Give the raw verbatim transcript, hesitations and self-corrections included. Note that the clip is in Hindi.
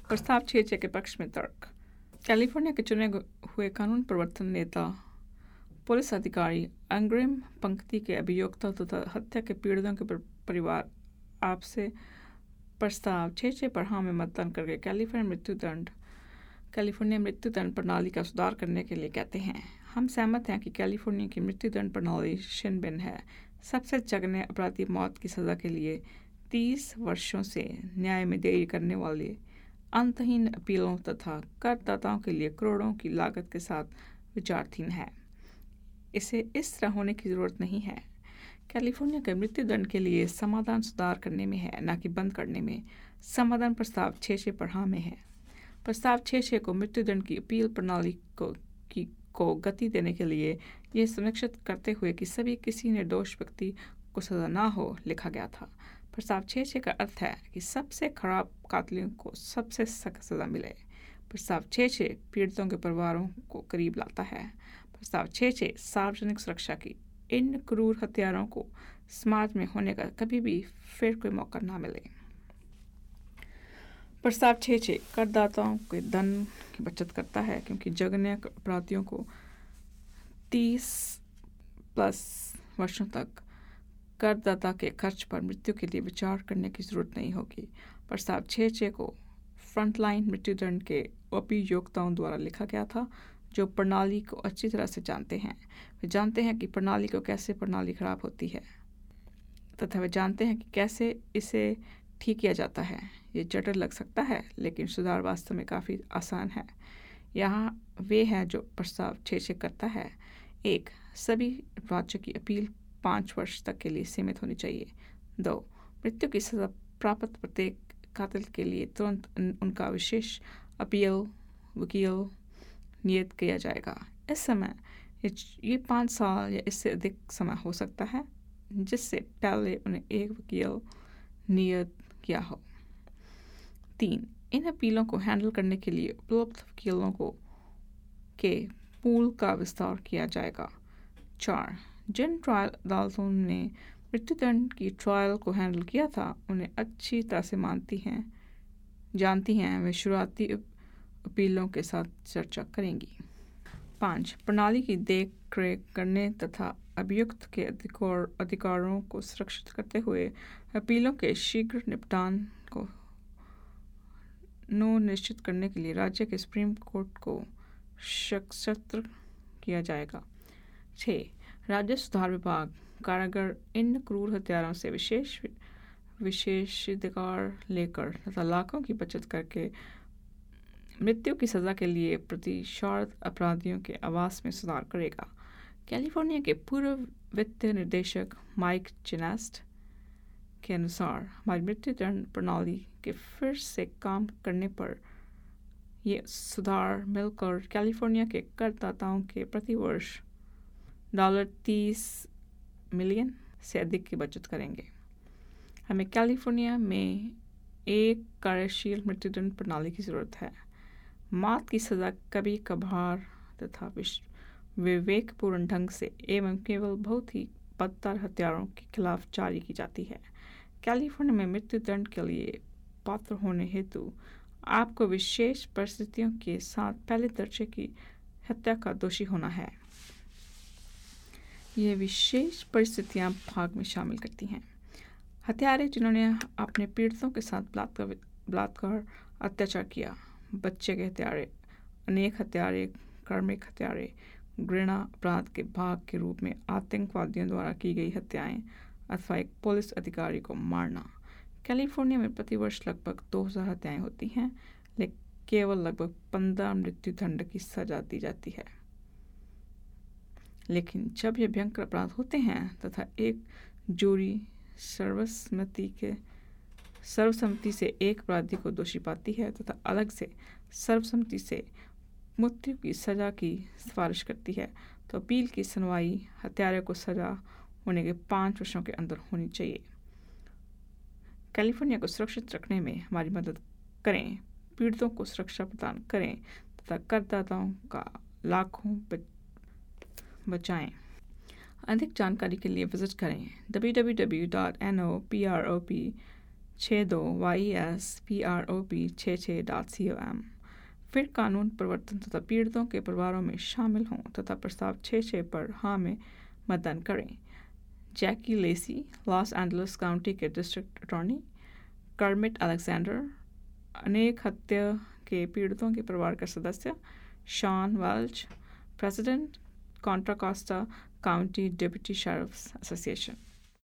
प्रस्ताव छह छह के पक्ष में तर्क। कैलिफोर्निया के चुने हुए कानून प्रवर्तन नेता, पुलिस अधिकारी, अग्रिम पंक्ति के अभियोक्ता तथा हत्या के पीड़ितों के परिवार आपसे प्रस्ताव छह छह पर हाँ में मतदान करके कैलिफोर्निया मृत्यु दंड कैलिफोर्निया मृत्यु दंड प्रणाली का सुधार करने के लिए कहते हैं। हम सहमत हैं कि कैलिफोर्निया की मृत्यु दंड प्रणाली शिनबिन है। सबसे जघन्य अपराधी मौत की सज़ा के लिए तीस वर्षों से न्याय में देरी करने वाले अंतहीन अपीलों तथा करदाताओं के लिए करोड़ों की लागत के साथ विचाराधीन है। इसे इस तरह होने की ज़रूरत नहीं है। कैलिफोर्निया के मृत्यु दंड के लिए समाधान सुधार करने में है, न कि बंद करने में। समाधान प्रस्ताव छः छः पर हाँ में है। प्रस्ताव छः छः को मृत्यु दंड की अपील प्रणाली को की को गति देने के लिए यह सुनिश्चित करते हुए कि सभी किसी निर्दोष व्यक्ति को सज़ा ना हो लिखा गया था। प्रस्ताव छः छः का अर्थ है कि सबसे खराब कातिलों को सबसे सख्त सज़ा मिले। प्रस्ताव छः छः पीड़ितों के परिवारों को करीब लाता है। प्रस्ताव छः छः सार्वजनिक सुरक्षा की इन क्रूर हत्यारों को समाज में होने का कभी भी फिर कोई मौका ना मिले। प्रस्ताव छः छः करदाताओं के धन की बचत करता है, क्योंकि जघन्य अपराधियों को तीस प्लस वर्षों तक करदाता के खर्च पर मृत्यु के लिए विचार करने की जरूरत नहीं होगी। प्रस्ताव छः छः को फ्रंटलाइन मृत्युदंड के अभियोक्ताओं द्वारा लिखा गया था, जो प्रणाली को अच्छी तरह से जानते हैं। वे जानते हैं कि प्रणाली को कैसे प्रणाली खराब होती है तथा वे जानते हैं कि कैसे इसे ठीक किया जाता है। ये जटिल लग सकता है, लेकिन सुधार वास्तव में काफ़ी आसान है। यहाँ वे हैं जो प्रस्ताव छः छः करता है। एक, सभी राज्यों की अपील पाँच वर्ष तक के लिए सीमित होनी चाहिए। दो, मृत्यु की सज़ा प्राप्त प्रत्येक कातिल के लिए तुरंत उनका विशेष अपील वकील नियत किया जाएगा। इस समय ये पाँच साल या इससे अधिक समय हो सकता है, जिससे पहले उन्हें एक वकील नियत किया हो। तीन, इन अपीलों को हैंडल करने के लिए उपलब्ध वकीलों को के पूल का विस्तार किया जाएगा। चार, जिन ट्रायल अदालतों ने मृत्युदंड की ट्रायल को हैंडल किया था, उन्हें अच्छी तरह से मानती हैं जानती हैं वे शुरुआती अपीलों के साथ चर्चा करेंगी। पाँच, प्रणाली की देख रेख करने तथा अभियुक्त के अधिकार अधिकारों को सुरक्षित करते हुए अपीलों के शीघ्र निपटान को नो निश्चित करने के लिए राज्य के सुप्रीम कोर्ट को सशक्त किया जाएगा। छः, राज्य सुधार विभाग कारागार इन क्रूर हत्यारों से विशेष विशेषाधिकार लेकर तथा लाखों की बचत करके मृत्यु की सज़ा के लिए प्रतिशत अपराधियों के आवास में सुधार करेगा। कैलिफोर्निया के पूर्व वित्त निर्देशक माइक चिनेस्ट के अनुसार हमारी मृत्यु दंड प्रणाली के फिर से काम करने पर यह सुधार मिलकर कैलिफोर्निया के करदाताओं के प्रति वर्ष डॉलर तीस मिलियन से अधिक की बचत करेंगे। हमें कैलिफोर्निया में एक कार्यशील मृत्युदंड प्रणाली की ज़रूरत है। मौत की सज़ा कभी कभार तथा विवेकपूर्ण ढंग से एवं केवल बहुत ही बदतर हत्यारों के खिलाफ जारी की जाती है। कैलिफोर्निया में मृत्युदंड के लिए पात्र होने हेतु आपको विशेष परिस्थितियों के साथ पहले दर्जे की हत्या का दोषी होना है। ये विशेष परिस्थितियां भाग में शामिल करती हैं: हत्यारे जिन्होंने अपने पीड़ितों के साथ बलात्कार बलात्कार अत्याचार किया, बच्चे के हत्यारे, अनेक हत्यारे, कार्मिक हत्यारे, घृणा अपराध के भाग के रूप में आतंकवादियों द्वारा की गई हत्याएं अथवा एक पुलिस अधिकारी को मारना। कैलिफोर्निया में प्रतिवर्ष लगभग दो हज़ार हत्याएं होती हैं, लेकिन केवल लगभग पंद्रह मृत्यु दंड की सजा दी जाती है। लेकिन जब ये भयंकर अपराध होते हैं तथा एक जूरी सर्वसम्मति के सर्वसम्मति से एक अपराधी को दोषी पाती है तथा अलग से सर्वसम्मति से मृत्यु की सजा की सिफारिश करती है, तो अपील की सुनवाई हत्यारे को सजा होने के पाँच वर्षों के अंदर होनी चाहिए। कैलिफोर्निया को सुरक्षित रखने में हमारी मदद करें, पीड़ितों को सुरक्षा प्रदान करें तथा करदाताओं का लाखों बचाएं। अधिक जानकारी के लिए विजिट करें W W W dot N O P R O P छः दो Y S P R O P छः छः डॉट सी ओ एम। फिर कानून प्रवर्तन तथा पीड़ितों के परिवारों में शामिल हों तथा प्रस्ताव छः छः पर हाँ में मतदान करें। Jackie Lacey, Los Angeles county के डिस्ट्रिक्ट अटॉर्नी। कर्मिट अलेक्जेंडर, अनेक हत्या के पीड़ितों के परिवार का सदस्य। Shawn Welch, president, Contra Costa county deputy sheriffs association.